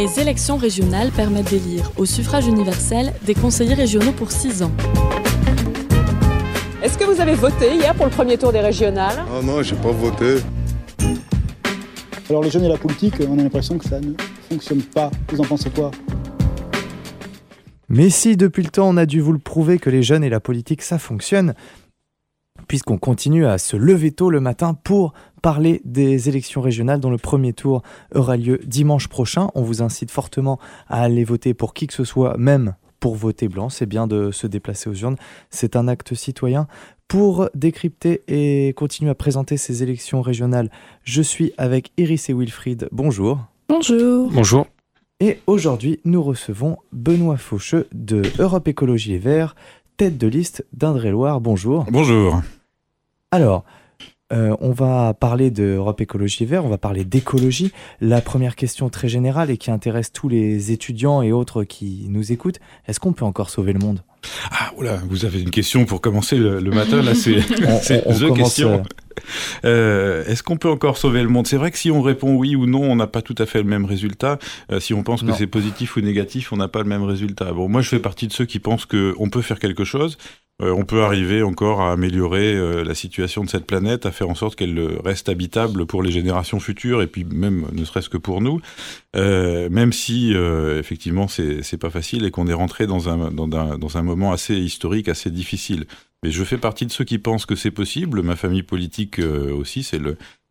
Les élections régionales permettent d'élire au suffrage universel des conseillers régionaux pour 6 ans. Est-ce que vous avez voté hier pour le premier tour des régionales ? Ah non, j'ai pas voté. Alors les jeunes et la politique, on a l'impression que ça ne fonctionne pas. Vous en pensez quoi ? Mais si, depuis le temps, on a dû vous le prouver que les jeunes et la politique, ça fonctionne, puisqu'on continue à se lever tôt le matin pour parler des élections régionales dont le premier tour aura lieu dimanche prochain. On vous incite fortement à aller voter pour qui que ce soit, même pour voter blanc. C'est bien de se déplacer aux urnes. C'est un acte citoyen. Pour décrypter et continuer à présenter ces élections régionales, je suis avec Iris et Wilfried. Bonjour. Bonjour. Bonjour. Et aujourd'hui, nous recevons Benoît Faucheux de Europe Écologie Les Verts, tête de liste d'Indre-et-Loire. Bonjour. Bonjour. Alors, on va parler d'Europe Écologie Les Verts, on va parler d'écologie. La première question très générale et qui intéresse tous les étudiants et autres qui nous écoutent, est-ce qu'on peut encore sauver le monde ? Ah, oula, vous avez une question pour commencer le matin, là, c'est the question. Est-ce qu'on peut encore sauver le monde ? C'est vrai que si on répond oui ou non, on n'a pas tout à fait le même résultat. Si on pense que c'est positif ou négatif, on n'a pas le même résultat. Bon, moi, je fais partie de ceux qui pensent qu'on peut faire quelque chose. On peut arriver encore à améliorer la situation de cette planète, à faire en sorte qu'elle reste habitable pour les générations futures et puis même ne serait-ce que pour nous, même si effectivement c'est pas facile et qu'on est rentré dans un moment assez historique, assez difficile. Mais je fais partie de ceux qui pensent que c'est possible. Ma famille politique aussi, c'est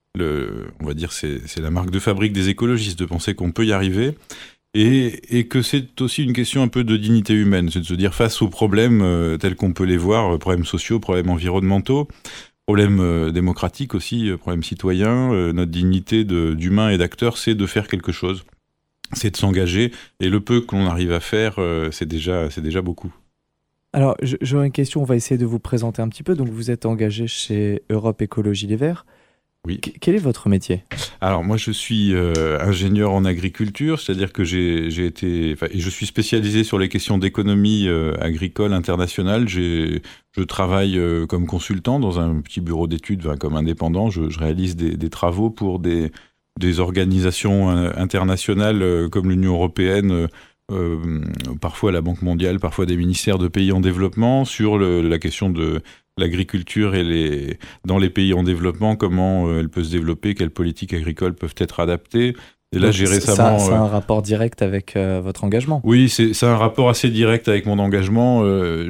on va dire c'est la marque de fabrique des écologistes de penser qu'on peut y arriver. Et que c'est aussi une question un peu de dignité humaine, c'est de se dire face aux problèmes tels qu'on peut les voir, problèmes sociaux, problèmes environnementaux, problèmes démocratiques aussi, problèmes citoyens, notre dignité d'humain et d'acteur, c'est de faire quelque chose, c'est de s'engager, et le peu que l'on arrive à faire, c'est déjà beaucoup. Alors, j'aurais une question, on va essayer de vous présenter un petit peu. Donc, vous êtes engagé chez Europe Écologie Les Verts. Oui. Quel est votre métier ? Alors moi je suis ingénieur en agriculture, c'est-à-dire que je suis spécialisé sur les questions d'économie agricole internationale. Je travaille comme consultant dans un petit bureau d'études, comme indépendant. Je réalise des travaux pour des organisations internationales comme l'Union européenne, parfois la Banque mondiale, parfois des ministères de pays en développement, sur la question de l'agriculture et dans les pays en développement, comment elle peut se développer, quelles politiques agricoles peuvent être adaptées. Et là, j'ai récemment... Ça a un rapport direct avec votre engagement ? Oui, c'est un rapport assez direct avec mon engagement.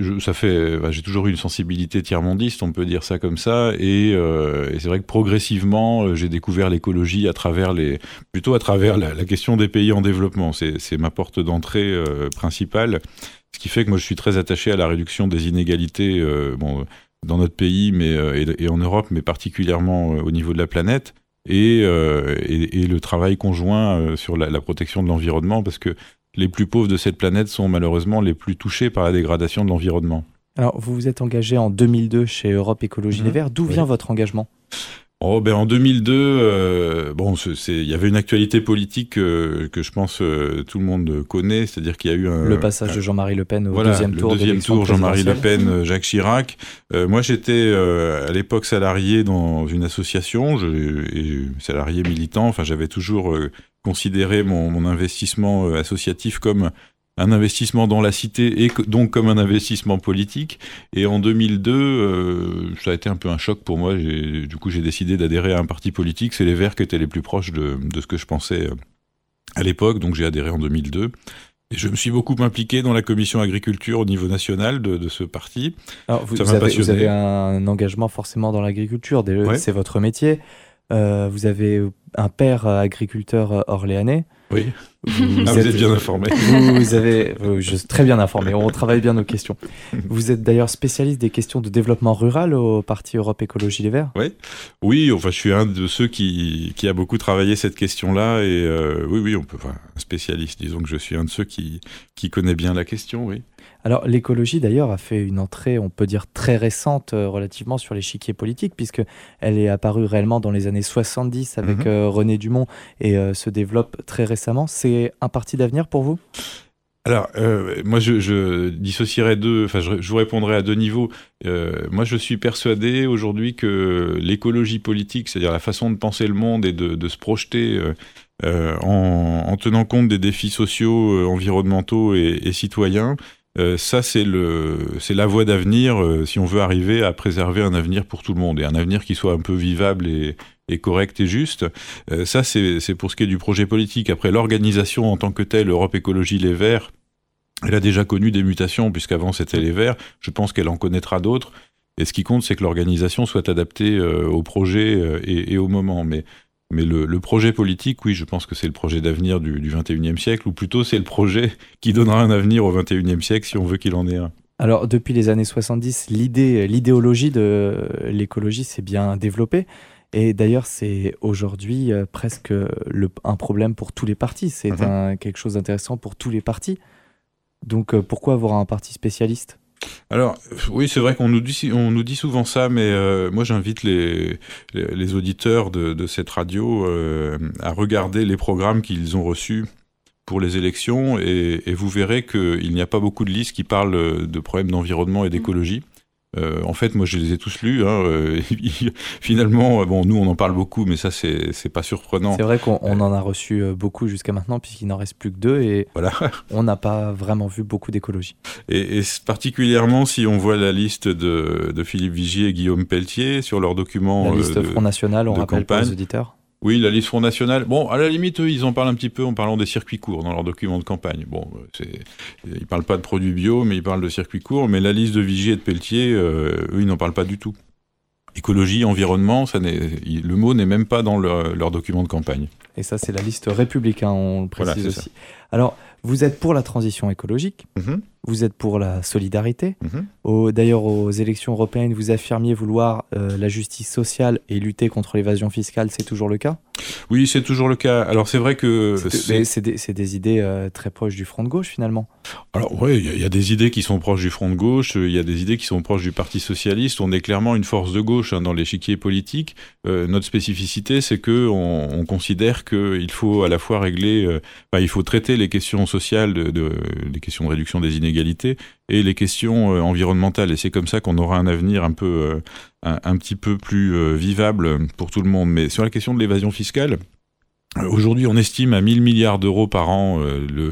J'ai toujours eu une sensibilité tiers-mondiste, on peut dire ça comme ça. Et c'est vrai que progressivement, j'ai découvert l'écologie à travers la question des pays en développement. C'est ma porte d'entrée principale. Ce qui fait que moi, je suis très attaché à la réduction des inégalités dans notre pays et en Europe, mais particulièrement au niveau de la planète. Et le travail conjoint sur la protection de l'environnement, parce que les plus pauvres de cette planète sont malheureusement les plus touchés par la dégradation de l'environnement. Alors, vous vous êtes engagé en 2002 chez Europe Écologie Les Verts. D'où vient votre engagement ? En 2002, il y avait une actualité politique que je pense tout le monde connaît, c'est-à-dire qu'il y a eu le passage de Jean-Marie Le Pen au deuxième tour. Le deuxième tour, Jean-Marie Le Pen, Jacques Chirac. Moi, j'étais à l'époque salarié dans une association, salarié militant. Enfin, j'avais toujours considéré mon investissement associatif comme un investissement dans la cité et donc comme un investissement politique. Et en 2002, ça a été un peu un choc pour moi. Du coup, j'ai décidé d'adhérer à un parti politique. C'est les Verts qui étaient les plus proches de ce que je pensais à l'époque. Donc, j'ai adhéré en 2002. Et je me suis beaucoup impliqué dans la commission agriculture au niveau national de ce parti. Alors, vous avez un engagement forcément dans l'agriculture. Ouais. C'est votre métier. Vous avez un père agriculteur orléanais. Oui, vous êtes bien informé. Je suis très bien informé, on travaille bien nos questions. Vous êtes d'ailleurs spécialiste des questions de développement rural au parti Europe Écologie Les Verts. Oui, je suis un de ceux qui a beaucoup travaillé cette question-là, et un spécialiste, disons que je suis un de ceux qui connaît bien la question, oui. Alors l'écologie d'ailleurs a fait une entrée, on peut dire très récente relativement sur l'échiquier politique, puisqu'elle est apparue réellement dans les années 70 avec René Dumont et se développe très récemment. C'est un parti d'avenir pour vous ? Alors, moi, je dissocierais je vous répondrai à deux niveaux. Moi, je suis persuadé aujourd'hui que l'écologie politique, c'est-à-dire la façon de penser le monde et de se projeter en tenant compte des défis sociaux, environnementaux et citoyens. Ça, c'est la voie d'avenir si on veut arriver à préserver un avenir pour tout le monde et un avenir qui soit un peu vivable et correct et juste. Ça, c'est pour ce qui est du projet politique. Après, l'organisation en tant que telle, Europe Écologie Les Verts, elle a déjà connu des mutations puisqu'avant c'était les Verts. Je pense qu'elle en connaîtra d'autres. Et ce qui compte, c'est que l'organisation soit adaptée au projet et au moment. Mais le projet politique, oui, je pense que c'est le projet d'avenir du 21e siècle, ou plutôt c'est le projet qui donnera un avenir au 21e siècle si on veut qu'il en ait un. Alors, depuis les années 70, l'idéologie de l'écologie s'est bien développée. Et d'ailleurs, c'est aujourd'hui presque un problème pour tous les partis. C'est quelque chose d'intéressant pour tous les partis. Donc, pourquoi avoir un parti spécialiste ? Alors, oui, c'est vrai qu'on nous dit souvent ça, mais moi j'invite les auditeurs de cette radio à regarder les programmes qu'ils ont reçus pour les élections et vous verrez qu'il n'y a pas beaucoup de listes qui parlent de problèmes d'environnement et d'écologie. En fait, moi, je les ai tous lus. Finalement, bon, nous, on en parle beaucoup, mais ça, c'est pas surprenant. C'est vrai qu'on en a reçu beaucoup jusqu'à maintenant, puisqu'il n'en reste plus que 2, et voilà. On n'a pas vraiment vu beaucoup d'écologie. Et particulièrement si on voit la liste de Philippe Vigier et Guillaume Pelletier sur leurs documents la liste Front National, on rappelle campagne. Pour les auditeurs. Oui, la liste Front National. Bon, à la limite, eux, ils en parlent un petit peu en parlant des circuits courts dans leurs documents de campagne. Bon, ils parlent pas de produits bio, mais ils parlent de circuits courts. Mais la liste de Vigier et de Pelletier, eux, ils n'en parlent pas du tout. Écologie, environnement, le mot n'est même pas dans leur document de campagne. Et ça, c'est la liste républicaine, on le précise aussi. Ça. Alors, vous êtes pour la transition écologique, vous êtes pour la solidarité. D'ailleurs, aux élections européennes, vous affirmiez vouloir la justice sociale et lutter contre l'évasion fiscale, c'est toujours le cas ? Oui, c'est toujours le cas. Alors, c'est vrai que... C'est des idées très proches du Front de gauche, finalement. Alors, oui, il y a des idées qui sont proches du Front de gauche, il y a des idées qui sont proches du Parti socialiste. On est clairement une force de gauche dans l'échiquier politique. Notre spécificité, c'est qu'on considère qu'il faut à la fois régler... il faut traiter les questions sociales, les questions de réduction des inégalités et les questions environnementales. Et c'est comme ça qu'on aura un avenir un petit peu plus vivable pour tout le monde. Mais sur la question de l'évasion fiscale, aujourd'hui on estime à 1 000 milliards d'euros par an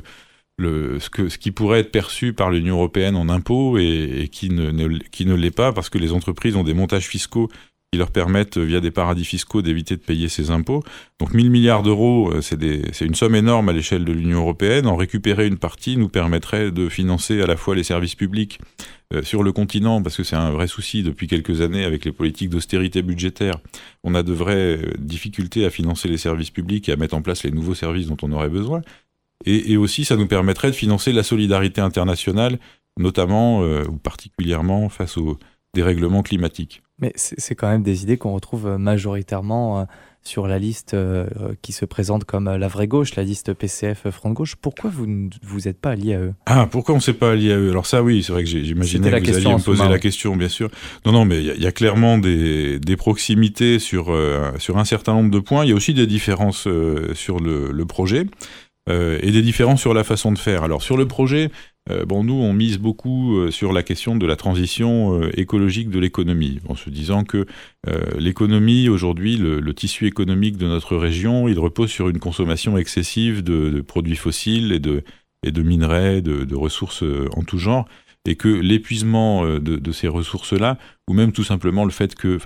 ce qui pourrait être perçu par l'Union européenne en impôts et qui ne l'est pas parce que les entreprises ont des montages fiscaux qui leur permettent, via des paradis fiscaux, d'éviter de payer ces impôts. Donc 1 000 milliards d'euros, c'est une somme énorme à l'échelle de l'Union européenne. En récupérer une partie nous permettrait de financer à la fois les services publics sur le continent, parce que c'est un vrai souci depuis quelques années avec les politiques d'austérité budgétaire. On a de vraies difficultés à financer les services publics et à mettre en place les nouveaux services dont on aurait besoin. Et aussi, ça nous permettrait de financer la solidarité internationale, notamment ou particulièrement face aux dérèglements climatiques. Mais c'est quand même des idées qu'on retrouve majoritairement sur la liste qui se présente comme la vraie gauche, la liste PCF Front de gauche. Pourquoi vous ne vous êtes pas allié à eux ? Ah, pourquoi on ne s'est pas allié à eux ? Alors ça, oui, c'est vrai que j'imaginais que vous alliez me poser la question, bien sûr. Non, mais il y a clairement des proximités sur un certain nombre de points. Il y a aussi des différences sur le projet et des différences sur la façon de faire. Alors sur le projet... nous, on mise beaucoup sur la question de la transition écologique de l'économie, en se disant que l'économie, aujourd'hui, le tissu économique de notre région, il repose sur une consommation excessive de produits fossiles et de minerais, de ressources en tout genre, et que l'épuisement de ces ressources-là, ou même tout simplement le fait que,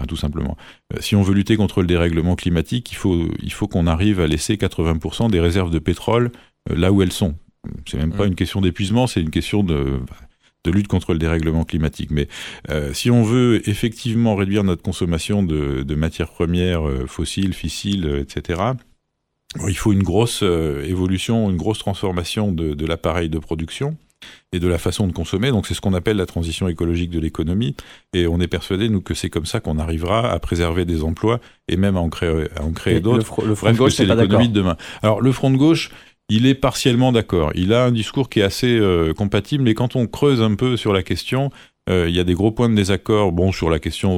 si on veut lutter contre le dérèglement climatique, il faut qu'on arrive à laisser 80% des réserves de pétrole là où elles sont. C'est même pas une question d'épuisement, c'est une question de lutte contre le dérèglement climatique. Mais si on veut effectivement réduire notre consommation de matières premières fossiles, fissiles, etc., il faut une grosse évolution, une grosse transformation de l'appareil de production et de la façon de consommer. Donc c'est ce qu'on appelle la transition écologique de l'économie. Et on est persuadé, nous, que c'est comme ça qu'on arrivera à préserver des emplois et même à en créer d'autres. Le Front de gauche, c'est l'économie de demain. Alors le Front de gauche, il est partiellement d'accord. Il a un discours qui est assez compatible, mais quand on creuse un peu sur la question, il y a des gros points de désaccord. Bon, sur la question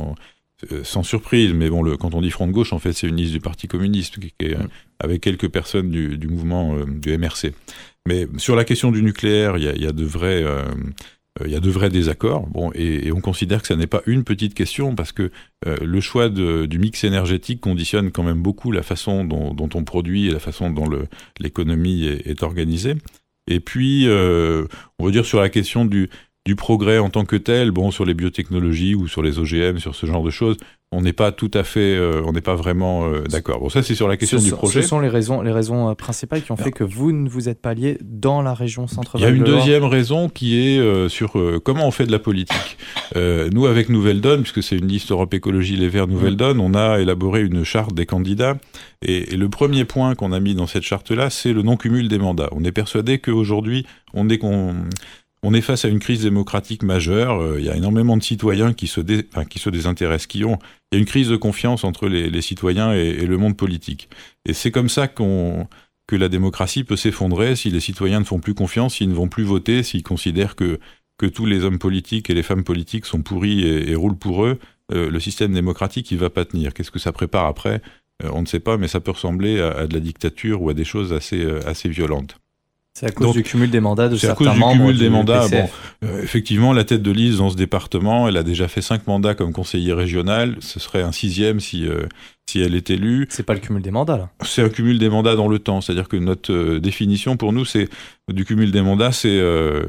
sans surprise, mais bon, quand on dit Front de gauche, en fait, c'est une liste du Parti communiste qui est avec quelques personnes du mouvement du MRC. Mais sur la question du nucléaire, il y a de vraies il y a de vrais désaccords. Bon, et on considère que ça n'est pas une petite question, parce que le choix du mix énergétique conditionne quand même beaucoup la façon dont on produit et la façon dont l'économie est organisée. Et puis, on va dire sur la question du progrès en tant que tel, bon, sur les biotechnologies ou sur les OGM, sur ce genre de choses, on n'est pas tout à fait, on n'est pas vraiment d'accord. Bon, ça c'est sur la question du projet. Ce sont les raisons principales qui ont fait que vous ne vous êtes pas liés dans la région Centre-Val. Il y a une deuxième raison qui est sur comment on fait de la politique. Nous, avec Nouvelle Donne, puisque c'est une liste Europe Écologie Les Verts Nouvelle Donne, on a élaboré une charte des candidats. Et le premier point qu'on a mis dans cette charte-là, c'est le non-cumul des mandats. On est persuadé qu'aujourd'hui, on est face à une crise démocratique majeure. Il y a énormément de citoyens qui se désintéressent, il y a une crise de confiance entre les citoyens et le monde politique. Et c'est comme ça que la démocratie peut s'effondrer si les citoyens ne font plus confiance, s'ils ne vont plus voter, s'ils considèrent que tous les hommes politiques et les femmes politiques sont pourris et roulent pour eux. Le système démocratique, il va pas tenir. Qu'est-ce que ça prépare après ? On ne sait pas, mais ça peut ressembler à de la dictature ou à des choses assez violentes. C'est à cause du cumul des mandats de certains membres. C'est à cause du cumul des mandats. PCF. Effectivement, la tête de liste dans ce département, elle a déjà fait 5 mandats comme conseiller régional. Ce serait un 6e si elle est élue. C'est pas le cumul des mandats, là. C'est un cumul des mandats dans le temps. C'est-à-dire que notre définition pour nous, c'est du cumul des mandats, c'est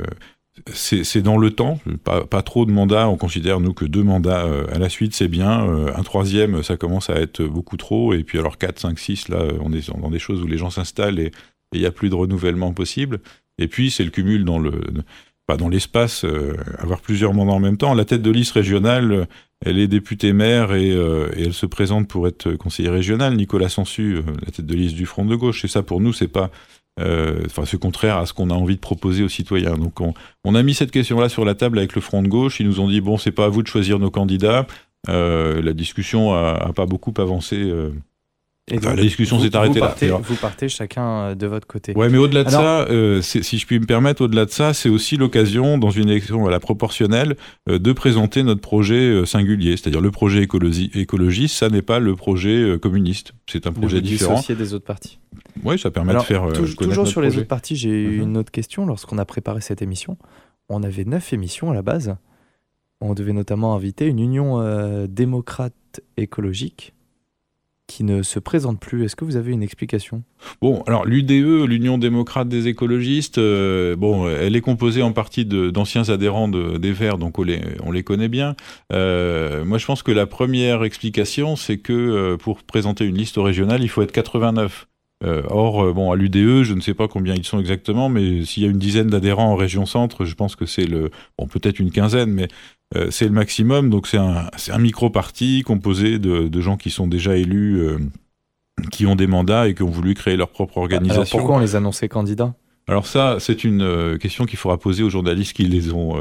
dans le temps. Pas trop de mandats. On considère, nous, que 2 mandats à la suite, c'est bien. Un 3e, ça commence à être beaucoup trop. Et puis alors 4, 5, 6, là, on est dans des choses où les gens s'installent et il n'y a plus de renouvellement possible. Et puis, c'est le cumul dans l'espace, avoir plusieurs mandats en même temps. La tête de liste régionale, elle est députée maire et elle se présente pour être conseiller régional. Nicolas Sansu, la tête de liste du Front de gauche. Et ça, pour nous, c'est pas... c'est contraire à ce qu'on a envie de proposer aux citoyens. Donc, on a mis cette question-là sur la table avec le Front de gauche. Ils nous ont dit, bon, c'est pas à vous de choisir nos candidats. La discussion a pas beaucoup avancé... Et donc, la discussion s'est arrêtée là. Vous partez chacun de votre côté. Ouais, mais au-delà de ça, si je puis me permettre, au-delà de ça, c'est aussi l'occasion, dans une élection à la proportionnelle, de présenter notre projet singulier. C'est-à-dire le projet écologiste, ça n'est pas le projet communiste. C'est un projet différent. Dissocié des autres partis. Oui, ça permet de faire toujours sur les autres partis, j'ai eu une autre question. Lorsqu'on a préparé cette émission, on avait 9 émissions à la base. On devait notamment inviter une union démocrate écologique qui ne se présente plus. Est-ce que vous avez une explication ? Bon, alors l'UDE, l'Union démocrate des écologistes, elle est composée en partie d'anciens adhérents des Verts, donc on les connaît bien. Moi, je pense que la première explication, c'est que pour présenter une liste régionale, il faut être 89. Or, à l'UDE, je ne sais pas combien ils sont exactement, mais s'il y a une dizaine d'adhérents en région centre, je pense que c'est peut-être une quinzaine, mais c'est le maximum. Donc c'est un micro-parti composé de gens qui sont déjà élus, qui ont des mandats et qui ont voulu créer leur propre organisation. Alors pourquoi on les annonçait candidats ? Alors ça, c'est une question qu'il faudra poser aux journalistes qui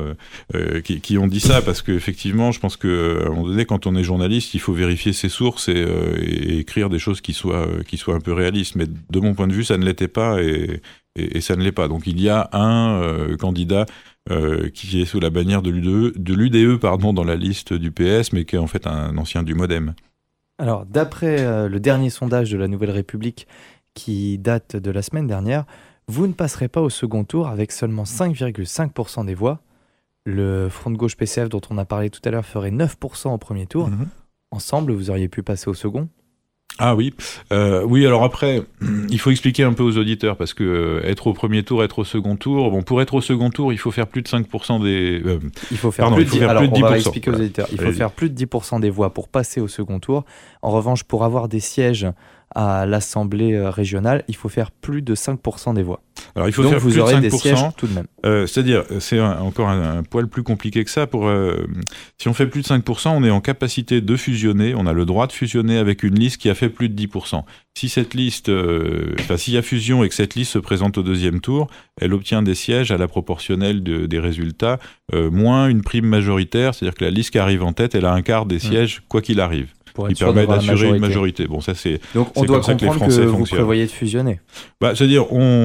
ont dit ça, parce qu'effectivement, je pense qu'à un moment donné, quand on est journaliste, il faut vérifier ses sources et écrire des choses qui soient un peu réalistes. Mais de mon point de vue, ça ne l'était pas et ça ne l'est pas. Donc il y a un candidat qui est sous la bannière de l'UDE, dans la liste du PS, mais qui est en fait un ancien du MoDem. Alors, d'après le dernier sondage de la Nouvelle République qui date de la semaine dernière, vous ne passerez pas au second tour avec seulement 5,5% des voix. Le Front de gauche PCF dont on a parlé tout à l'heure ferait 9% au premier tour. Ensemble, vous auriez pu passer au second ? Ah oui, oui. Alors après, il faut expliquer un peu aux auditeurs, parce que être au premier tour, être au second tour. Bon, pour être au second tour, il faut faire plus de 5% des. Il faut faire plus de 10%. Alors, on va expliquer aux auditeurs. Il faut faire plus de 10% des voix pour passer au second tour. En revanche, pour avoir des sièges à l'Assemblée régionale, il faut faire plus de 5% des voix. Alors il faut donc faire vous plus aurez de 5%, des sièges tout de même. C'est-à-dire, c'est encore un poil plus compliqué que ça. Si on fait plus de 5%, on est en capacité de fusionner, on a le droit de fusionner avec une liste qui a fait plus de 10%. Si cette liste, s'il y a fusion et que cette liste se présente au deuxième tour, elle obtient des sièges à la proportionnelle des résultats, moins une prime majoritaire, c'est-à-dire que la liste qui arrive en tête, elle a un quart des sièges, quoi qu'il arrive. Qui permet d'assurer une majorité. Bon, ça c'est. Donc on doit comprendre que vous prévoyez de fusionner. C'est-à-dire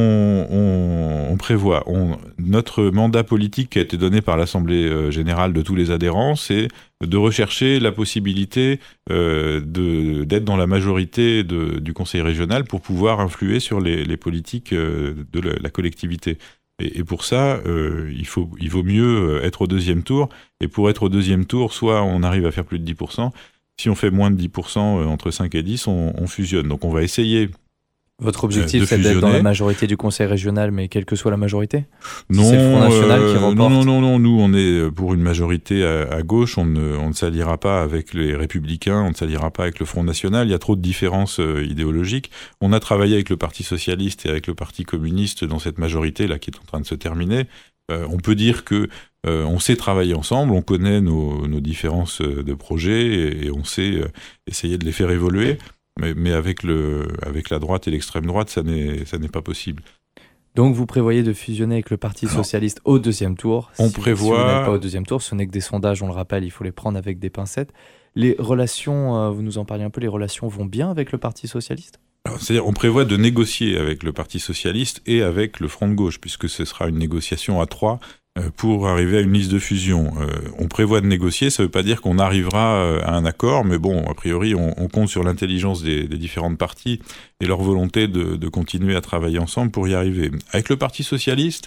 on prévoit. Notre mandat politique qui a été donné par l'Assemblée générale de tous les adhérents, c'est de rechercher la possibilité d'être dans la majorité du Conseil régional pour pouvoir influer sur les politiques de la collectivité. Et pour ça, il vaut mieux être au deuxième tour. Et pour être au deuxième tour, soit on arrive à faire plus de 10%. Si on fait moins de 10%, entre 5 et 10, on fusionne. Donc on va essayer. Votre objectif, c'est d'être dans la majorité du conseil régional, mais quelle que soit la majorité? Non, c'est le Front National qui remporte. Non. Nous, on est pour une majorité à gauche. On ne s'alliera pas avec les Républicains, on ne s'alliera pas avec le Front National. Il y a trop de différences idéologiques. On a travaillé avec le Parti Socialiste et avec le Parti Communiste dans cette majorité-là qui est en train de se terminer. On peut dire que on sait travailler ensemble, on connaît nos différences de projets et on sait essayer de les faire évoluer. Mais avec la droite et l'extrême droite, ça n'est pas possible. Donc vous prévoyez de fusionner avec le Parti Socialiste au deuxième tour. Si vous n'êtes pas au deuxième tour, ce n'est que des sondages, on le rappelle, il faut les prendre avec des pincettes. Les relations, vous nous en parliez un peu, les relations vont bien avec le Parti Socialiste ? Alors, c'est-à-dire, on prévoit de négocier avec le Parti Socialiste et avec le Front de gauche, puisque ce sera une négociation à 3 pour arriver à une liste de fusion. On prévoit de négocier, ça ne veut pas dire qu'on arrivera à un accord, mais bon, a priori, on compte sur l'intelligence des différentes parties et leur volonté de continuer à travailler ensemble pour y arriver. Avec le Parti Socialiste,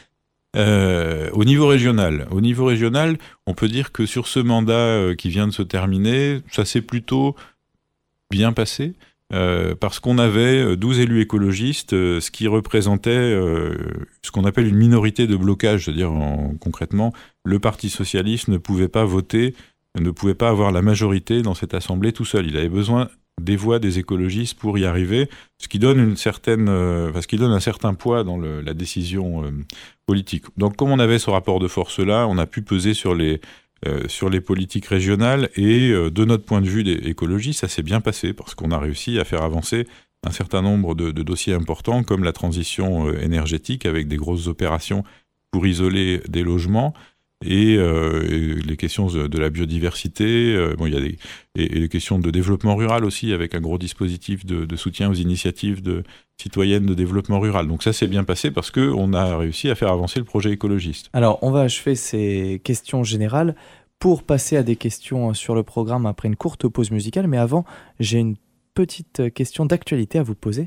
au niveau régional, on peut dire que sur ce mandat qui vient de se terminer, ça s'est plutôt bien passé. Parce qu'on avait 12 élus écologistes, ce qui représentait ce qu'on appelle une minorité de blocage, c'est-à-dire concrètement, le Parti Socialiste ne pouvait pas voter, ne pouvait pas avoir la majorité dans cette assemblée tout seul. Il avait besoin des voix des écologistes pour y arriver, ce qui donne un certain poids dans la décision politique. Donc comme on avait ce rapport de force-là, on a pu peser sur les politiques régionales et de notre point de vue d'écologie, ça s'est bien passé parce qu'on a réussi à faire avancer un certain nombre de dossiers importants comme la transition énergétique avec des grosses opérations pour isoler des logements et les questions de la biodiversité, il y a les questions de développement rural aussi avec un gros dispositif de soutien aux initiatives citoyennes de développement rural. Donc ça s'est bien passé parce qu'on a réussi à faire avancer le projet écologiste. Alors on va achever ces questions générales pour passer à des questions sur le programme après une courte pause musicale, mais avant j'ai une petite question d'actualité à vous poser.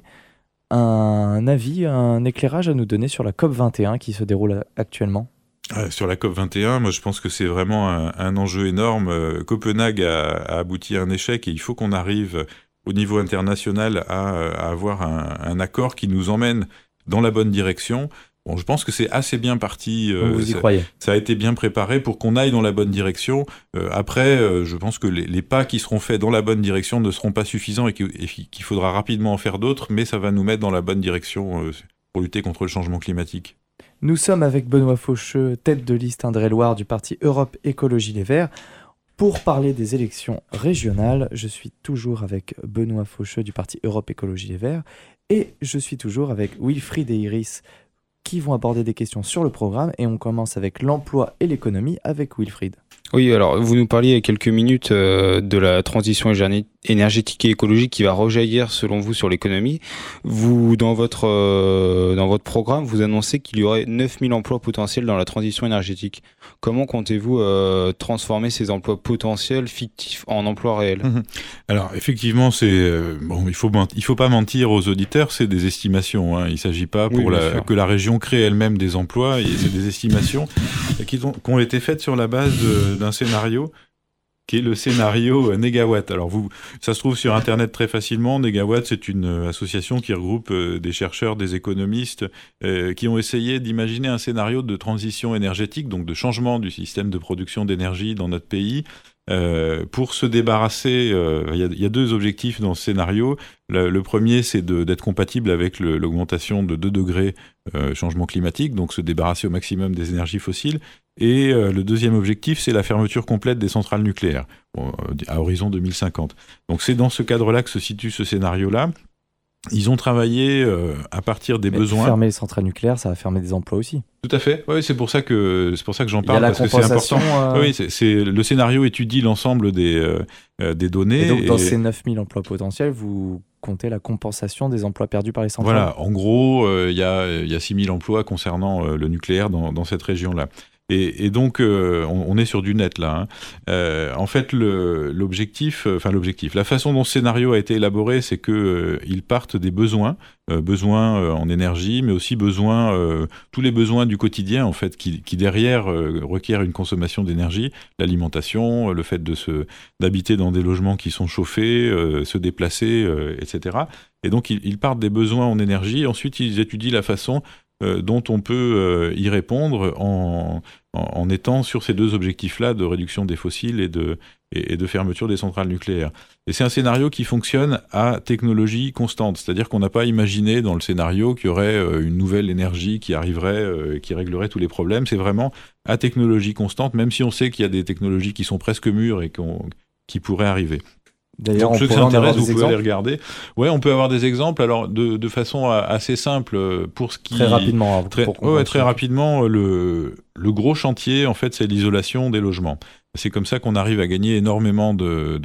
Un avis, un éclairage à nous donner sur la COP21 qui se déroule actuellement. Sur la COP21, moi je pense que c'est vraiment un enjeu énorme. Copenhague a abouti à un échec et il faut qu'on arrive au niveau international à avoir un accord qui nous emmène dans la bonne direction. Bon, je pense que c'est assez bien parti. Vous y croyez ? Ça a été bien préparé pour qu'on aille dans la bonne direction. Après, je pense que les pas qui seront faits dans la bonne direction ne seront pas suffisants et qu'il faudra rapidement en faire d'autres, mais ça va nous mettre dans la bonne direction pour lutter contre le changement climatique. Nous sommes avec Benoît Faucheux, tête de liste Indre-et-Loire du parti Europe Écologie Les Verts. Pour parler des élections régionales, je suis toujours avec Benoît Faucheux du parti Europe Écologie Les Verts et je suis toujours avec Wilfried et Iris qui vont aborder des questions sur le programme et on commence avec l'emploi et l'économie avec Wilfried. Oui, alors vous nous parliez il y a quelques minutes de la transition énergétique et écologique qui va rejaillir selon vous sur l'économie. Vous, dans votre programme, vous annoncez qu'il y aurait 9000 emplois potentiels dans la transition énergétique. Comment comptez-vous transformer ces emplois potentiels fictifs en emplois réels ? Alors effectivement, il faut pas mentir aux auditeurs, c'est des estimations. Hein. Il ne s'agit pas que la région crée elle-même des emplois, c'est des estimations qui ont été faites sur la base d'un scénario qui est le scénario Négawatt. Alors ça se trouve sur Internet très facilement. Négawatt, c'est une association qui regroupe des chercheurs, des économistes qui ont essayé d'imaginer un scénario de transition énergétique, donc de changement du système de production d'énergie dans notre pays. Pour se débarrasser, il y a deux objectifs dans ce scénario. Le premier, c'est d'être compatible avec l'augmentation de 2 degrés changement climatique, donc se débarrasser au maximum des énergies fossiles. Et le deuxième objectif, c'est la fermeture complète des centrales nucléaires à horizon 2050. Donc c'est dans ce cadre-là que se situe ce scénario-là. Ils ont travaillé à partir des besoins. Fermer les centrales nucléaires, ça va fermer des emplois aussi. Tout à fait. Oui, c'est pour ça que j'en parle parce que c'est important. Oui, le scénario étudie l'ensemble des données. Et donc dans ces 9000 emplois potentiels, vous comptez la compensation des emplois perdus par les centrales. Voilà. En gros, il y a 6000 emplois concernant le nucléaire dans cette région-là. Et donc, on est sur du net là. En fait, la façon dont ce scénario a été élaboré, c'est qu'ils partent des besoins en énergie, mais aussi tous les besoins du quotidien, en fait, qui derrière requièrent une consommation d'énergie, l'alimentation, le fait d'habiter dans des logements qui sont chauffés, se déplacer, etc. Et donc, ils partent des besoins en énergie. Ensuite, ils étudient la façon dont on peut y répondre en étant sur ces deux objectifs-là de réduction des fossiles et de fermeture des centrales nucléaires. Et c'est un scénario qui fonctionne à technologie constante, c'est-à-dire qu'on n'a pas imaginé dans le scénario qu'il y aurait une nouvelle énergie qui arriverait, qui réglerait tous les problèmes. C'est vraiment à technologie constante, même si on sait qu'il y a des technologies qui sont presque mûres et qui pourraient arriver. D'ailleurs, donc, ceux qui s'intéressent, vous pouvez aller regarder. Ouais, on peut avoir des exemples. Alors, de façon assez simple, pour ce qui très rapidement. Très rapidement, le gros chantier, en fait, c'est l'isolation des logements. C'est comme ça qu'on arrive à gagner énormément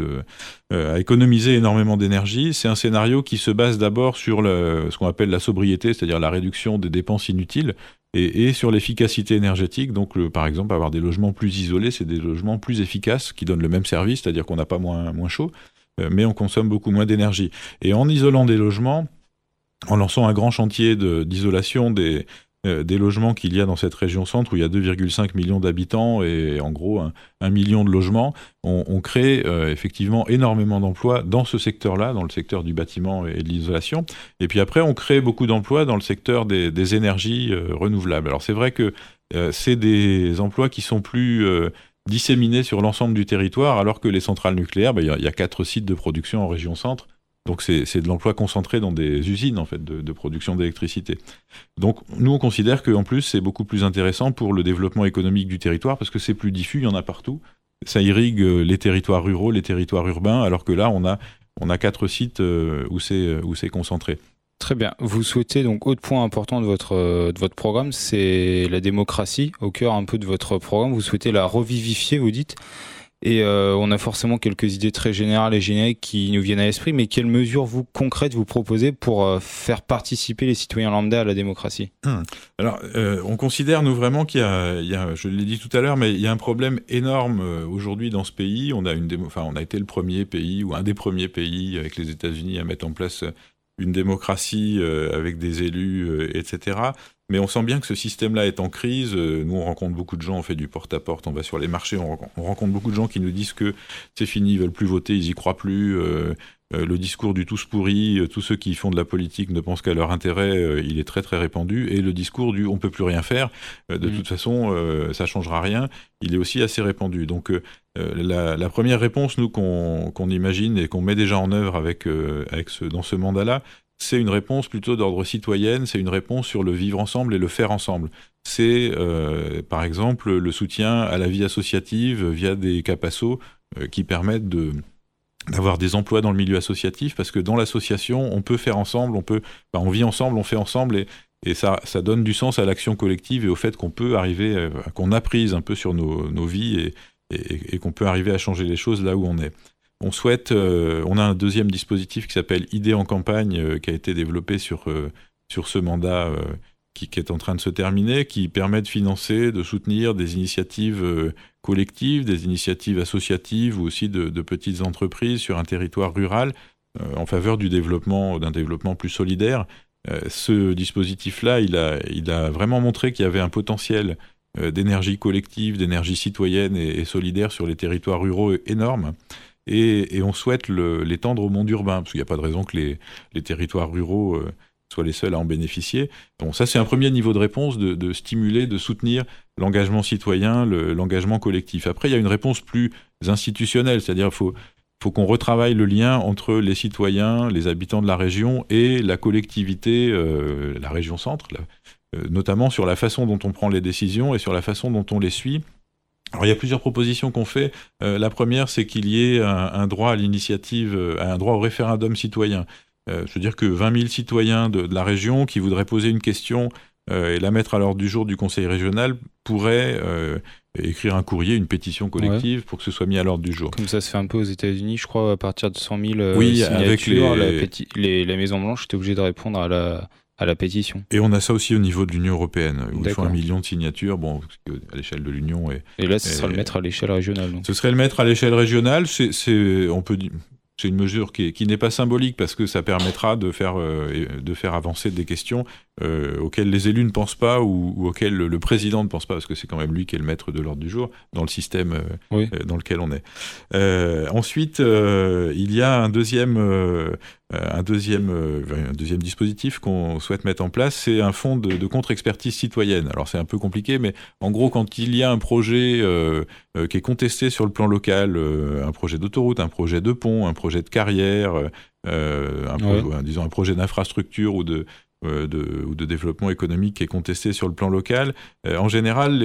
à économiser énormément d'énergie. C'est un scénario qui se base d'abord sur ce qu'on appelle la sobriété, c'est-à-dire la réduction des dépenses inutiles, et sur l'efficacité énergétique. Donc, par exemple, avoir des logements plus isolés, c'est des logements plus efficaces qui donnent le même service, c'est-à-dire qu'on n'a pas moins chaud, mais on consomme beaucoup moins d'énergie. Et en isolant des logements, en lançant un grand chantier d'isolation des logements qu'il y a dans cette région centre où il y a 2,5 millions d'habitants et en gros 1 million de logements, on crée effectivement énormément d'emplois dans ce secteur-là, dans le secteur du bâtiment et de l'isolation. Et puis après, on crée beaucoup d'emplois dans le secteur des énergies renouvelables. Alors c'est vrai que c'est des emplois qui sont plus disséminés sur l'ensemble du territoire, alors que les centrales nucléaires, il y a 4 sites de production en région centre. Donc c'est de l'emploi concentré dans des usines en fait de production d'électricité. Donc nous on considère qu'en plus c'est beaucoup plus intéressant pour le développement économique du territoire parce que c'est plus diffus, il y en a partout. Ça irrigue les territoires ruraux, les territoires urbains, alors que là on a 4 sites où c'est concentré. Très bien. Vous souhaitez donc, autre point important de votre programme, c'est la démocratie, au cœur un peu de votre programme. Vous souhaitez la revivifier, vous dites. Et on a forcément quelques idées très générales et génériques qui nous viennent à l'esprit, mais quelles mesures concrètes vous proposez pour faire participer les citoyens lambda à la démocratie ? Alors, on considère, nous, vraiment qu'il y a, je l'ai dit tout à l'heure, mais il y a un problème énorme aujourd'hui dans ce pays. On a été le premier pays, ou un des premiers pays, avec les États-Unis, à mettre en place une démocratie avec des élus, etc. Mais on sent bien que ce système-là est en crise. Nous, on rencontre beaucoup de gens, on fait du porte-à-porte, on va sur les marchés, on rencontre beaucoup de gens qui nous disent que c'est fini, ils veulent plus voter, ils y croient plus. Le discours du tous pourri, tous ceux qui font de la politique ne pensent qu'à leur intérêt, il est très très répandu. Et le discours du on peut plus rien faire, de toute façon, ça changera rien, il est aussi assez répandu. Donc la première réponse, nous, qu'on imagine et qu'on met déjà en œuvre dans ce mandat-là, c'est une réponse plutôt d'ordre citoyenne, c'est une réponse sur le vivre ensemble et le faire ensemble. C'est, par exemple, le soutien à la vie associative via des CAPASSO qui permettent d'avoir des emplois dans le milieu associatif, parce que dans l'association, on peut faire ensemble, on vit ensemble, on fait ensemble, et ça donne du sens à l'action collective et au fait qu'on peut arriver, qu'on a prise un peu sur nos vies et qu'on peut arriver à changer les choses là où on est. On souhaite, on a un deuxième dispositif qui s'appelle Idées en campagne, qui a été développé sur ce mandat qui est en train de se terminer, qui permet de financer, de soutenir des initiatives collectives, des initiatives associatives ou aussi de petites entreprises sur un territoire rural en faveur d'un développement plus solidaire. Ce dispositif-là, il a vraiment montré qu'il y avait un potentiel d'énergie collective, d'énergie citoyenne et solidaire sur les territoires ruraux énorme. Et on souhaite l'étendre au monde urbain, parce qu'il n'y a pas de raison que les territoires ruraux soient les seuls à en bénéficier. Bon, ça, c'est un premier niveau de réponse, de stimuler, de soutenir l'engagement citoyen, l'engagement collectif. Après, il y a une réponse plus institutionnelle, c'est-à-dire qu'il faut qu'on retravaille le lien entre les citoyens, les habitants de la région et la collectivité, la région centre, notamment sur la façon dont on prend les décisions et sur la façon dont on les suit. Alors, il y a plusieurs propositions qu'on fait. La première, c'est qu'il y ait un droit à l'initiative, un droit au référendum citoyen. Je veux dire que 20 000 citoyens de la région qui voudraient poser une question et la mettre à l'ordre du jour du conseil régional pourraient écrire un courrier, une pétition collective pour que ce soit mis à l'ordre du jour. Comme ça se fait un peu aux États-Unis, je crois, à partir de 100 000 oui, signatures, avec la Maison Blanche était obligée de répondre à à la pétition. Et on a ça aussi au niveau de l'Union européenne, où il faut 1 million de signatures, bon, à l'échelle de l'Union. Et là, ce sera le mettre à l'échelle régionale. Donc. Ce serait le mettre à l'échelle régionale, on peut dire... C'est une mesure qui n'est pas symbolique parce que ça permettra de faire avancer des questions auxquelles les élus ne pensent pas ou auxquelles le président ne pense pas, parce que c'est quand même lui qui est le maître de l'ordre du jour dans le système dans lequel on est. Ensuite, il y a un deuxième dispositif qu'on souhaite mettre en place, c'est un fonds de contre-expertise citoyenne. Alors c'est un peu compliqué, mais en gros, quand il y a un projet qui est contesté sur le plan local, un projet d'autoroute, un projet de pont, un projet de carrière, un projet d'infrastructure ou de développement économique qui est contesté sur le plan local, en général,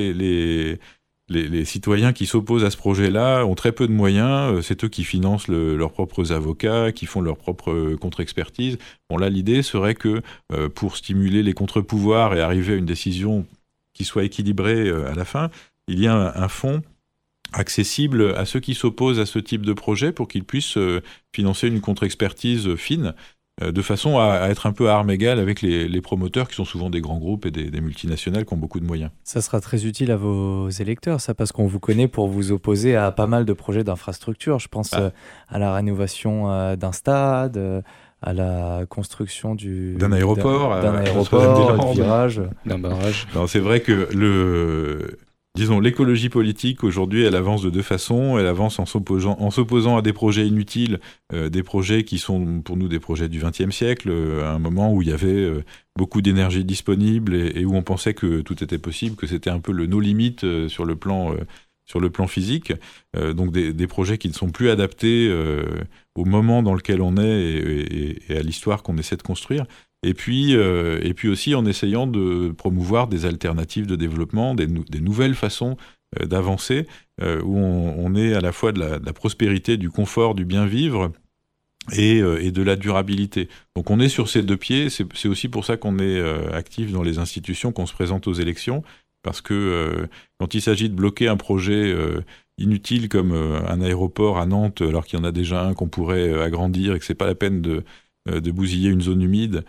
les citoyens qui s'opposent à ce projet-là ont très peu de moyens. C'est eux qui financent leurs propres avocats, qui font leur propre contre-expertise. Bon, là, l'idée serait que pour stimuler les contre-pouvoirs et arriver à une décision qui soit équilibrée à la fin, il y a un fonds accessible à ceux qui s'opposent à ce type de projet pour qu'ils puissent financer une contre-expertise fine, de façon à être un peu à armes égales avec les promoteurs qui sont souvent des grands groupes et des multinationales qui ont beaucoup de moyens. Ça sera très utile à vos électeurs, ça, parce qu'on vous connaît pour vous opposer à pas mal de projets d'infrastructure. Je pense à la rénovation d'un stade, à la construction d'un aéroport, d'un virage, d'un barrage. Non, c'est vrai que disons, l'écologie politique, aujourd'hui, elle avance de deux façons. Elle avance en s'opposant à des projets inutiles, des projets qui sont, pour nous, des projets du XXe siècle, à un moment où il y avait beaucoup d'énergie disponible et où on pensait que tout était possible, que c'était un peu nos limites sur le plan physique. Donc des projets qui ne sont plus adaptés au moment dans lequel on est et à l'histoire qu'on essaie de construire. Et puis aussi en essayant de promouvoir des alternatives de développement, des nouvelles façons d'avancer, où on est à la fois de la prospérité, du confort, du bien vivre et de la durabilité. Donc on est sur ces deux pieds, c'est aussi pour ça qu'on est actif dans les institutions, qu'on se présente aux élections, parce que quand il s'agit de bloquer un projet inutile comme un aéroport à Nantes, alors qu'il y en a déjà un qu'on pourrait agrandir et que c'est pas la peine de bousiller une zone humide,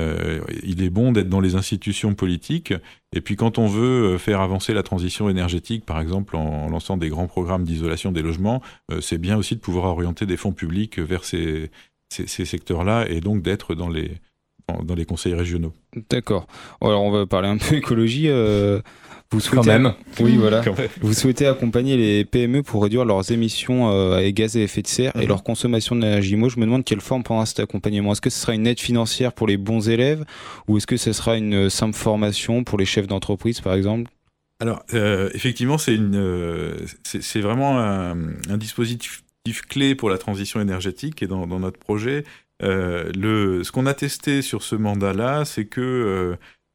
il est bon d'être dans les institutions politiques. Et puis quand on veut faire avancer la transition énergétique, par exemple en lançant des grands programmes d'isolation des logements, c'est bien aussi de pouvoir orienter des fonds publics vers ces secteurs-là et donc d'être dans les conseils régionaux. D'accord. Alors on va parler un peu écologie. Vous souhaitez, quand même. Oui, voilà. Vous souhaitez accompagner les PME pour réduire leurs émissions à gaz à effet de serre et leur consommation d'énergie. Moi, je me demande quelle forme prendra cet accompagnement. Est-ce que ce sera une aide financière pour les bons élèves ou est-ce que ce sera une simple formation pour les chefs d'entreprise, par exemple ? Alors, effectivement, c'est vraiment un dispositif clé pour la transition énergétique et dans notre projet. Ce qu'on a testé sur ce mandat-là, c'est que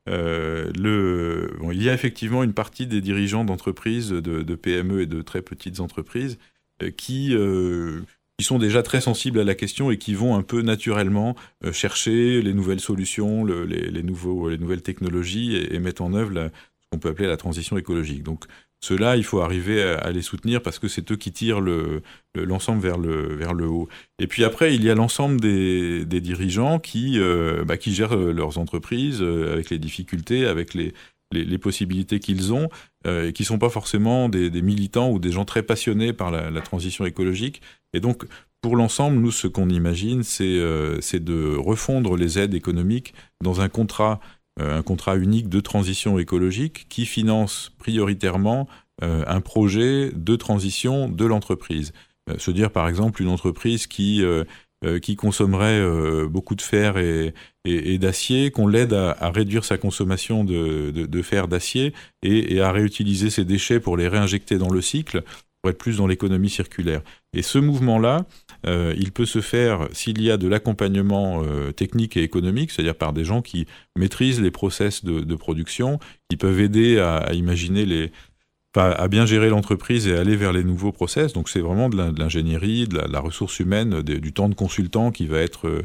il y a effectivement une partie des dirigeants d'entreprises, de PME et de très petites entreprises qui sont déjà très sensibles à la question et qui vont un peu naturellement chercher les nouvelles solutions, les nouvelles technologies et mettre en œuvre ce qu'on peut appeler la transition écologique. Donc ceux-là, il faut arriver à les soutenir parce que c'est eux qui tirent l'ensemble vers le haut. Et puis après, il y a l'ensemble des dirigeants qui gèrent leurs entreprises avec les difficultés, avec les possibilités qu'ils ont, et qui ne sont pas forcément des militants ou des gens très passionnés par la transition écologique. Et donc, pour l'ensemble, nous, ce qu'on imagine, c'est de refondre les aides économiques dans un contrat unique de transition écologique qui finance prioritairement un projet de transition de l'entreprise. Se dire par exemple une entreprise qui consommerait beaucoup de fer et d'acier, qu'on l'aide à réduire sa consommation de fer, d'acier et à réutiliser ses déchets pour les réinjecter dans le cycle, pour être plus dans l'économie circulaire. Et ce mouvement-là, il peut se faire s'il y a de l'accompagnement technique et économique, c'est-à-dire par des gens qui maîtrisent les process de production, qui peuvent aider à imaginer à bien gérer l'entreprise et aller vers les nouveaux process. Donc c'est vraiment de l'ingénierie, de la ressource humaine, du temps de consultant qui va être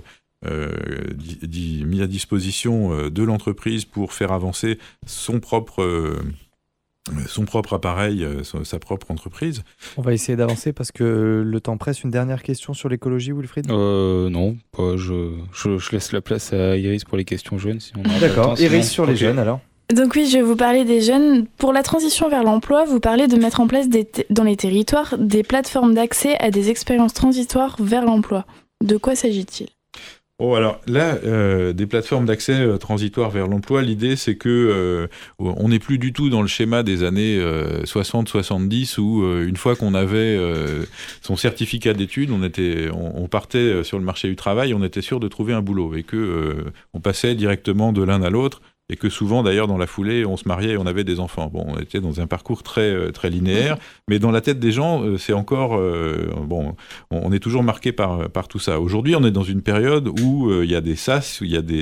mis à disposition de l'entreprise pour faire avancer son propre son propre appareil, sa propre entreprise. On va essayer d'avancer parce que le temps presse. Une dernière question sur l'écologie, Wilfried ? Non, je laisse la place à Iris pour les questions jeunes. Si on a D'accord, Iris sur les jeunes alors. Donc oui, je vais vous parler des jeunes. Pour la transition vers l'emploi, vous parlez de mettre en place dans les territoires des plateformes d'accès à des expériences transitoires vers l'emploi. De quoi s'agit-il ? Alors là, des plateformes d'accès transitoires vers l'emploi, l'idée c'est que on n'est plus du tout dans le schéma des années 60-70 où une fois qu'on avait son certificat d'études, on partait sur le marché du travail, on était sûr de trouver un boulot et que on passait directement de l'un à l'autre. Et que souvent, d'ailleurs, dans la foulée, on se mariait et on avait des enfants. Bon, on était dans un parcours très, très linéaire, mais dans la tête des gens, c'est encore... on est toujours marqué par tout ça. Aujourd'hui, on est dans une période où il y a des SAS, où il y a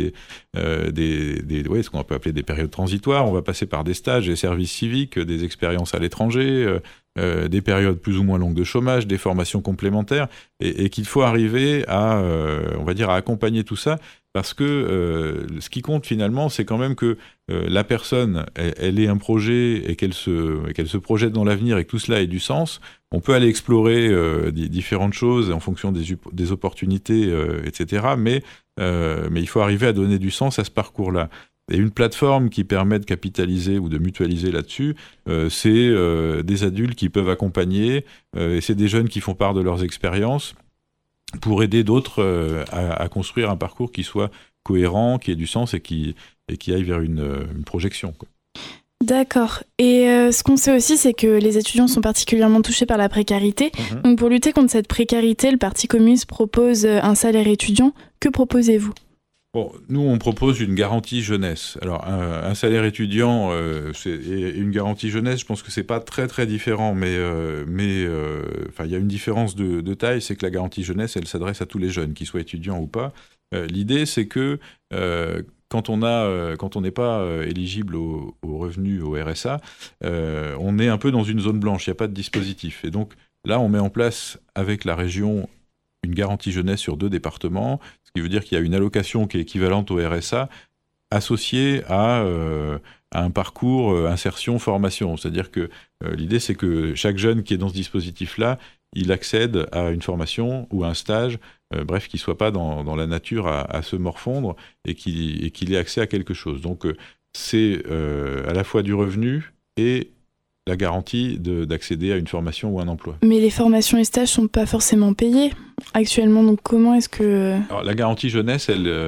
ce qu'on peut appeler des périodes transitoires. On va passer par des stages, des services civiques, des expériences à l'étranger, des périodes plus ou moins longues de chômage, des formations complémentaires, et qu'il faut arriver à accompagner tout ça. Parce que ce qui compte finalement, c'est quand même que la personne, elle ait un projet et qu'elle se projette dans l'avenir et que tout cela ait du sens. On peut aller explorer différentes choses en fonction des opportunités, etc. Mais il faut arriver à donner du sens à ce parcours-là. Et une plateforme qui permet de capitaliser ou de mutualiser là-dessus, c'est des adultes qui peuvent accompagner, et c'est des jeunes qui font part de leurs expériences, pour aider d'autres à construire un parcours qui soit cohérent, qui ait du sens et qui aille vers une projection, quoi. D'accord. Et ce qu'on sait aussi, c'est que les étudiants sont particulièrement touchés par la précarité. Donc pour lutter contre cette précarité, le Parti communiste propose un salaire étudiant. Que proposez-vous ? Bon, nous, on propose une garantie jeunesse. Alors, un salaire étudiant et une garantie jeunesse, je pense que c'est pas très très différent, mais il y a une différence de taille, c'est que la garantie jeunesse, elle s'adresse à tous les jeunes, qu'ils soient étudiants ou pas. L'idée, c'est que quand on n'est pas éligible au revenu, au RSA, on est un peu dans une zone blanche, il n'y a pas de dispositif. Et donc là, on met en place avec la région une garantie jeunesse sur 2 départements, ce qui veut dire qu'il y a une allocation qui est équivalente au RSA associée à un parcours insertion-formation. C'est-à-dire que l'idée, c'est que chaque jeune qui est dans ce dispositif-là, il accède à une formation ou un stage, qui ne soit pas dans la nature à se morfondre et qu'il ait accès à quelque chose. Donc c'est à la fois du revenu et la garantie d'accéder à une formation ou un emploi. Mais les formations et stages ne sont pas forcément payés actuellement, donc comment est-ce que... Alors, la garantie jeunesse,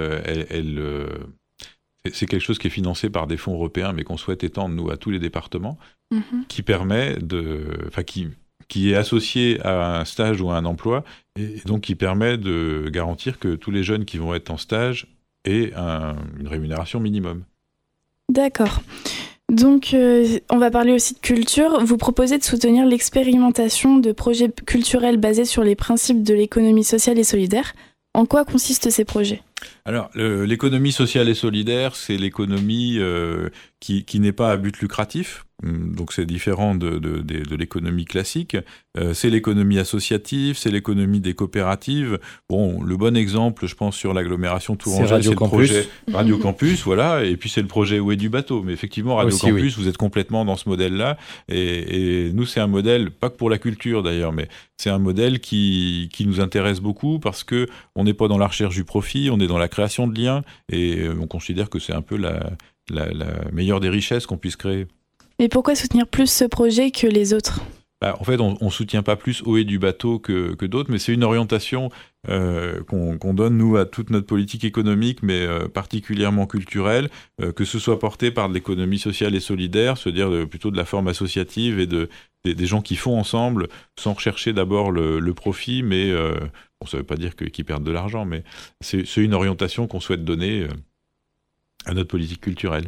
c'est quelque chose qui est financé par des fonds européens, mais qu'on souhaite étendre, nous, à tous les départements, qui permet qui est associé à un stage ou à un emploi, et donc qui permet de garantir que tous les jeunes qui vont être en stage aient une rémunération minimum. D'accord. Donc, on va parler aussi de culture. Vous proposez de soutenir l'expérimentation de projets culturels basés sur les principes de l'économie sociale et solidaire. En quoi consistent ces projets ? Alors, l'économie sociale et solidaire, c'est l'économie qui n'est pas à but lucratif. Donc, c'est différent de l'économie classique. C'est l'économie associative, c'est l'économie des coopératives. Bon, le bon exemple, je pense, sur l'agglomération Tourangelle, c'est le projet Radio Campus, voilà. Et puis, c'est le projet Où est du bateau. Mais effectivement, Radio Campus, vous êtes complètement dans ce modèle-là. Et nous, c'est un modèle, pas que pour la culture d'ailleurs, mais c'est un modèle qui nous intéresse beaucoup parce que on n'est pas dans la recherche du profit, on est dans la création de liens. Et on considère que c'est un peu la meilleure des richesses qu'on puisse créer. Mais pourquoi soutenir plus ce projet que les autres ? En fait, on ne soutient pas plus Où est du bateau que d'autres, mais c'est une orientation qu'on donne, nous, à toute notre politique économique, mais particulièrement culturelle, que ce soit porté par de l'économie sociale et solidaire, c'est-à-dire plutôt de la forme associative et des gens qui font ensemble, sans rechercher d'abord le profit, mais ça ne veut pas dire qu'ils perdent de l'argent, mais c'est une orientation qu'on souhaite donner à notre politique culturelle.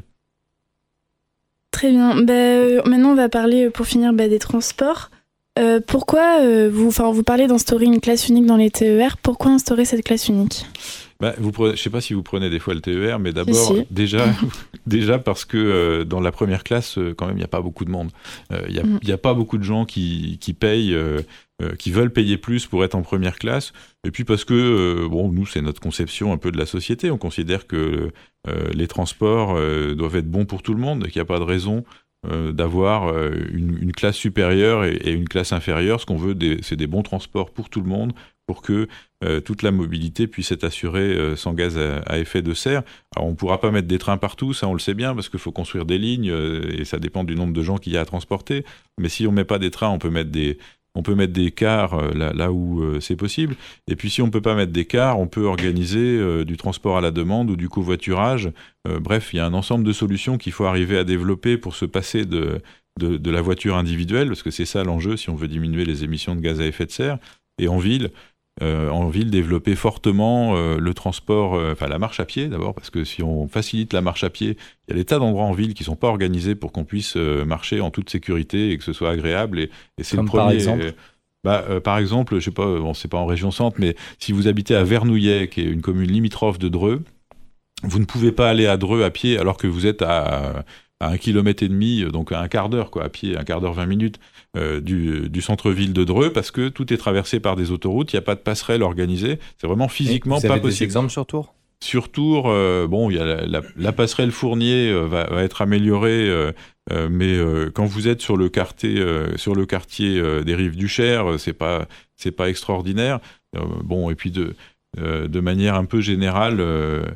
Très bien. Maintenant, on va parler, pour finir, des transports. Pourquoi vous parlez d'instaurer une classe unique dans les TER. Pourquoi instaurer cette classe unique ? Je ne sais pas si vous prenez des fois le TER, mais d'abord, déjà parce que dans la première classe, quand même, il n'y a pas beaucoup de monde. Il n'y a pas beaucoup de gens qui payent, qui veulent payer plus pour être en première classe. Et puis parce que, nous, c'est notre conception un peu de la société. On considère que les transports doivent être bons pour tout le monde, qu'il n'y a pas de raison d'avoir une classe supérieure et une classe inférieure. Ce qu'on veut, c'est des bons transports pour tout le monde, pour que toute la mobilité puisse être assurée sans gaz à effet de serre. Alors on ne pourra pas mettre des trains partout, ça on le sait bien, parce qu'il faut construire des lignes, et ça dépend du nombre de gens qu'il y a à transporter. Mais si on ne met pas des trains, on peut mettre des cars là où c'est possible. Et puis si on ne peut pas mettre des cars, on peut organiser du transport à la demande ou du covoiturage. Bref, il y a un ensemble de solutions qu'il faut arriver à développer pour se passer de la voiture individuelle, parce que c'est ça l'enjeu si on veut diminuer les émissions de gaz à effet de serre. Et en ville, développer fortement le transport, la marche à pied d'abord, parce que si on facilite la marche à pied, il y a des tas d'endroits en ville qui ne sont pas organisés pour qu'on puisse marcher en toute sécurité et que ce soit agréable. Et c'est comme le premier. Par exemple par exemple, je sais pas, c'est pas en région centre, mais si vous habitez à Vernouillet, qui est une commune limitrophe de Dreux, vous ne pouvez pas aller à Dreux à pied alors que vous êtes à 1,5 km, donc à un quart d'heure, à pied, 1 quart d'heure, 20 minutes du centre-ville de Dreux, parce que tout est traversé par des autoroutes, il n'y a pas de passerelle organisée, c'est vraiment physiquement pas possible. Vous avez des exemples sur Tours ? Sur Tours, il y a la passerelle Fournier va être améliorée, mais quand vous êtes sur le quartier des Rives du Cher, c'est pas extraordinaire. Et puis de manière un peu générale,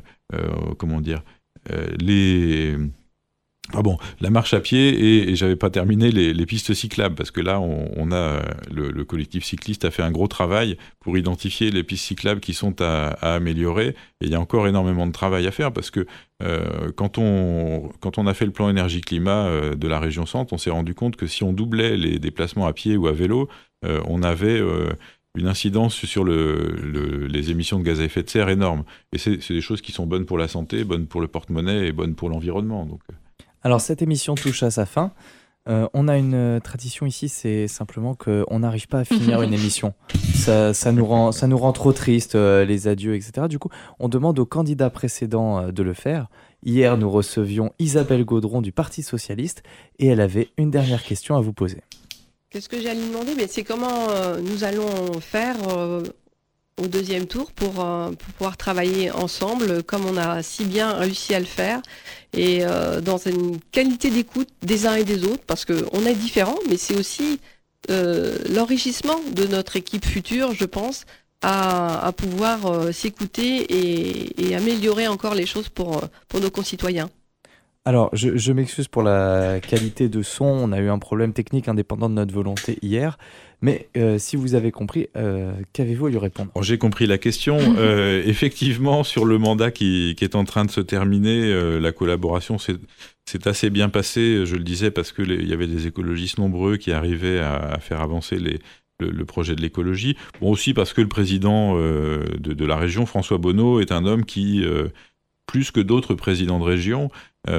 la marche à pied et j'avais pas terminé les pistes cyclables, parce que là on a le collectif cycliste a fait un gros travail pour identifier les pistes cyclables qui sont à améliorer, et il y a encore énormément de travail à faire, parce que quand on a fait le plan énergie-climat de la région centre, on s'est rendu compte que si on doublait les déplacements à pied ou à vélo, on avait une incidence sur les émissions de gaz à effet de serre énorme, et c'est des choses qui sont bonnes pour la santé, bonnes pour le porte-monnaie et bonnes pour l'environnement. Donc alors cette émission touche à sa fin. On a une tradition ici, c'est simplement qu'on n'arrive pas à finir une émission. Ça nous rend trop tristes, les adieux, etc. Du coup, on demande aux candidats précédents de le faire. Hier, nous recevions Isabelle Gaudron du Parti Socialiste et elle avait une dernière question à vous poser. Qu'est-ce que j'allais demander ? C'est comment nous allons faire au deuxième tour pour pouvoir travailler ensemble comme on a si bien réussi à le faire, et dans une qualité d'écoute des uns et des autres, parce qu'on est différents, mais c'est aussi l'enrichissement de notre équipe future, je pense, à pouvoir s'écouter et améliorer encore les choses pour nos concitoyens. Alors, je m'excuse pour la qualité de son, on a eu un problème technique indépendant de notre volonté hier, mais si vous avez compris, qu'avez-vous à lui répondre ? J'ai compris la question. Effectivement, sur le mandat qui est en train de se terminer, la collaboration s'est assez bien passée, je le disais, parce qu'il y avait des écologistes nombreux qui arrivaient à faire avancer le projet de l'écologie. Aussi parce que le président de la région, François Bonneau, est un homme qui, plus que d'autres présidents de région,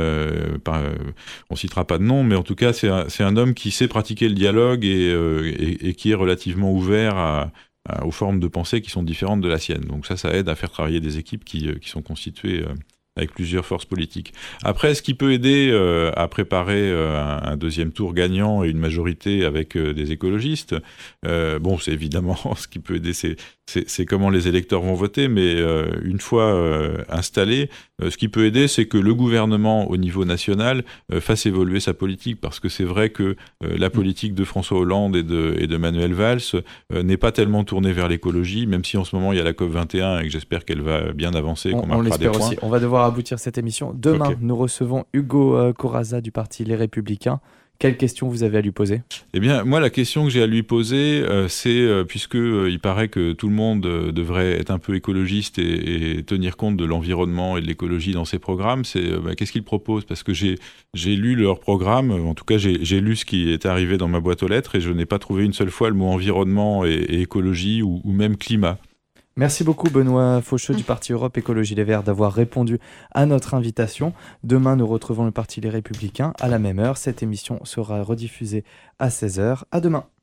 on citera pas de nom, mais en tout cas c'est un homme qui sait pratiquer le dialogue et qui est relativement ouvert aux formes de pensée qui sont différentes de la sienne. Donc ça aide à faire travailler des équipes qui sont constituées avec plusieurs forces politiques. Après, ce qui peut aider à préparer un deuxième tour gagnant et une majorité avec des écologistes, c'est évidemment ce qui peut aider, c'est comment les électeurs vont voter, mais une fois installé, ce qui peut aider, c'est que le gouvernement au niveau national fasse évoluer sa politique, parce que c'est vrai que la politique de François Hollande et de Manuel Valls n'est pas tellement tournée vers l'écologie, même si en ce moment il y a la COP21 et que j'espère qu'elle va bien avancer, qu'on marquera des points. Aussi. On va devoir aboutir cette émission. Demain, Nous recevons Hugo Corazza du parti Les Républicains. Quelle question vous avez à lui poser ? Eh bien, moi, la question que j'ai à lui poser, c'est, il paraît que tout le monde devrait être un peu écologiste et tenir compte de l'environnement et de l'écologie dans ses programmes, c'est qu'est-ce qu'ils proposent ? Parce que j'ai lu leur programme, en tout cas j'ai lu ce qui est arrivé dans ma boîte aux lettres, et je n'ai pas trouvé une seule fois le mot environnement et écologie ou même climat. Merci beaucoup Benoît Faucheux du Parti Europe Écologie Les Verts d'avoir répondu à notre invitation. Demain, nous retrouvons le Parti Les Républicains à la même heure. Cette émission sera rediffusée à 16h. À demain.